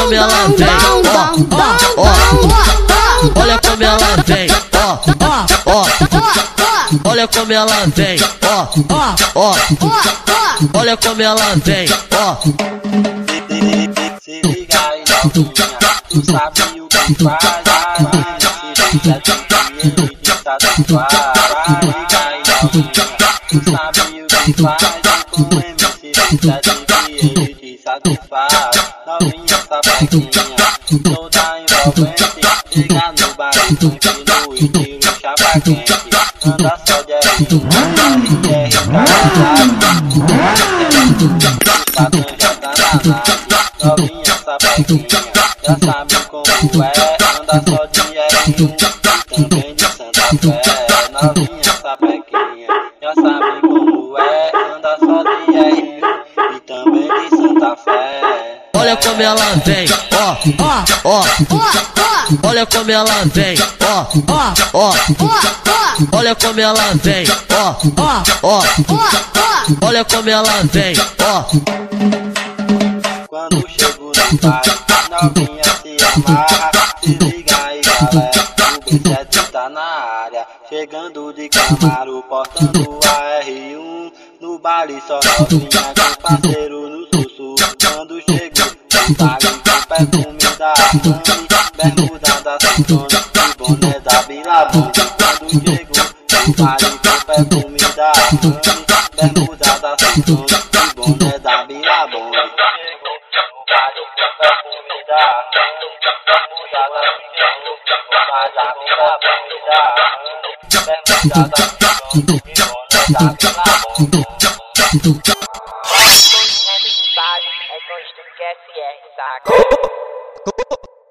como ela vem, ó, olha como ela vem, ó, olha como ela vem, ó, olha como ela vem, ó. Se liga aí, novinha, tu sabe o que faz, se liga de ele que tá do faz. Se liga aí, novinha, tu sabe o que faz, com MC liga de ele que satisfaz. Novinha sapatinha, toda envolvente, chega no bar e no estilo chapa quente. Anda só de R1, novinha sapatinha, já sabe como é, anda só de R1, também de Santa Fé. Novinha sapatinha, já sabe como é, anda só de R1 e também de Santa Fé. Olha como ela vem, ó, olha como ela vem, ó, olha como ela vem, ó, olha como ela vem, ó. Quando chego no baile, novinha se amarra. Se liga aí, galera, o B7 tá na área. Chegando de Camaro, portando a R1. No baile só novinha com parceiro no sussurro. Quando chego no baile com perfume da Armani, bermuda da Santoni e boné da Billabong. Quando chego no baile com perfume da Armani, bermuda da Santoni e boné da Billabong. É com o estúdio QSR, saca?